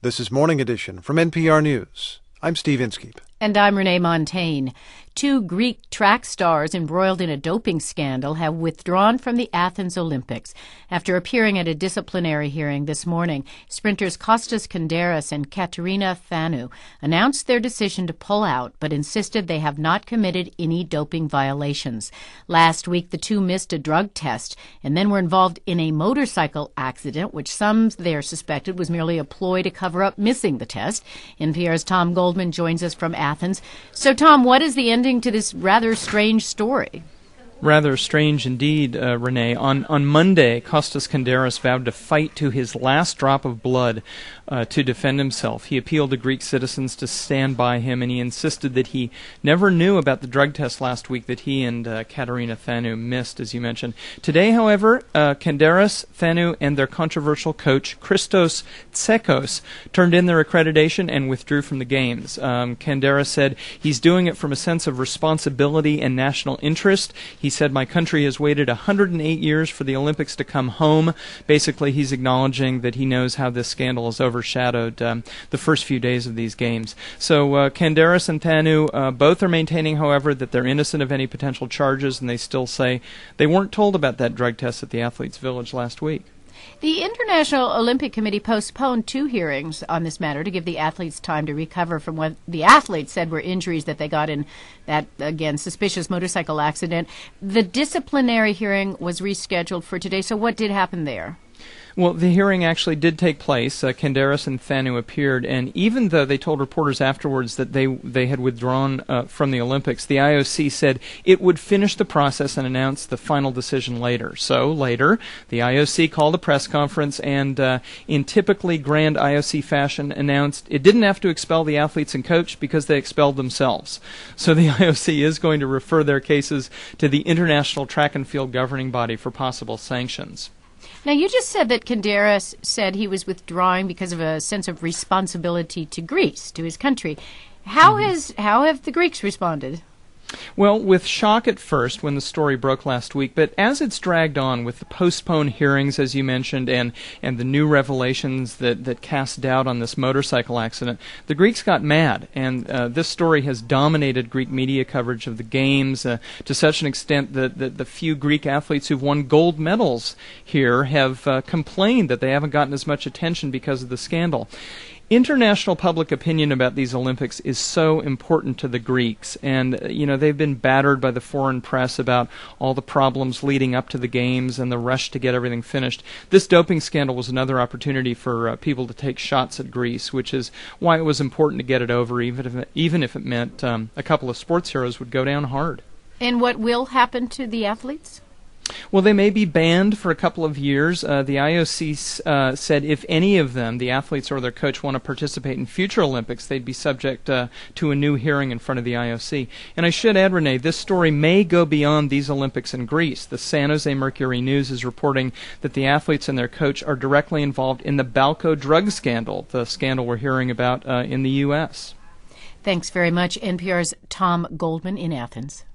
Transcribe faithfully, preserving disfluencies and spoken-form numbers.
This is Morning Edition from N P R News. I'm Steve Inskeep. And I'm Renee Montaigne. Two Greek track stars embroiled in a doping scandal have withdrawn from the Athens Olympics after appearing at a disciplinary hearing this morning. Sprinters Kostas Kandaras and Katerina Fanu announced their decision to pull out, but insisted they have not committed any doping violations. Last week, the two missed a drug test and then were involved in a motorcycle accident, which some there suspected was merely a ploy to cover up missing the test. N P R's Tom Goldman joins us from Athens. So, Tom, what is the ending to this rather strange story? Rather strange indeed, uh, Renee. On on Monday, Kostas Kandaras vowed to fight to his last drop of blood uh, to defend himself. He appealed to Greek citizens to stand by him, and he insisted that he never knew about the drug test last week that he and uh, Katerina Fanu missed, as you mentioned. Today, however, uh, Kandaras, Fanu, and their controversial coach, Christos Tsekos, turned in their accreditation and withdrew from the Games. Um, Kandaras said he's doing it from a sense of responsibility and national interest. He said, "My country has waited one hundred eight years for the Olympics to come home." Basically, he's acknowledging that he knows how this scandal has overshadowed um, the first few days of these games. So uh, Kandaras and Fanu uh, both are maintaining, however, that they're innocent of any potential charges, and they still say they weren't told about that drug test at the Athletes' Village last week. The International Olympic Committee postponed two hearings on this matter to give the athletes time to recover from what the athletes said were injuries that they got in that, again, suspicious motorcycle accident. The disciplinary hearing was rescheduled for today, so what did happen there? Well, the hearing actually did take place. Uh, Kandaras and Fanu appeared, and even though they told reporters afterwards that they they had withdrawn uh, from the Olympics, the I O C said it would finish the process and announce the final decision later. So later, the I O C called a press conference and, uh, in typically grand I O C fashion, announced it didn't have to expel the athletes and coach because they expelled themselves. So the I O C is going to refer their cases to the International Track and Field Governing Body for possible sanctions. Now, you just said that Kandaras said he was withdrawing because of a sense of responsibility to Greece, to his country. How mm-hmm. has how have the Greeks responded? Well, with shock at first when the story broke last week, but as it's dragged on with the postponed hearings, as you mentioned, and, and the new revelations that, that cast doubt on this motorcycle accident, the Greeks got mad, and uh, this story has dominated Greek media coverage of the Games uh, to such an extent that, that the few Greek athletes who've won gold medals here have uh, complained that they haven't gotten as much attention because of the scandal. International public opinion about these Olympics is so important to the Greeks, and you know they've been battered by the foreign press about all the problems leading up to the Games and the rush to get everything finished. This doping scandal was another opportunity for uh, people to take shots at Greece, which is why it was important to get it over, even if it, even if it meant um, a couple of sports heroes would go down hard. And what will happen to the athletes? Well, they may be banned for a couple of years. Uh, the I O C uh, said if any of them, the athletes or their coach, want to participate in future Olympics, they'd be subject uh, to a new hearing in front of the I O C. And I should add, Renee, this story may go beyond these Olympics in Greece. The San Jose Mercury News is reporting that the athletes and their coach are directly involved in the Balco drug scandal, the scandal we're hearing about uh, in the U S. Thanks very much. N P R's Tom Goldman in Athens.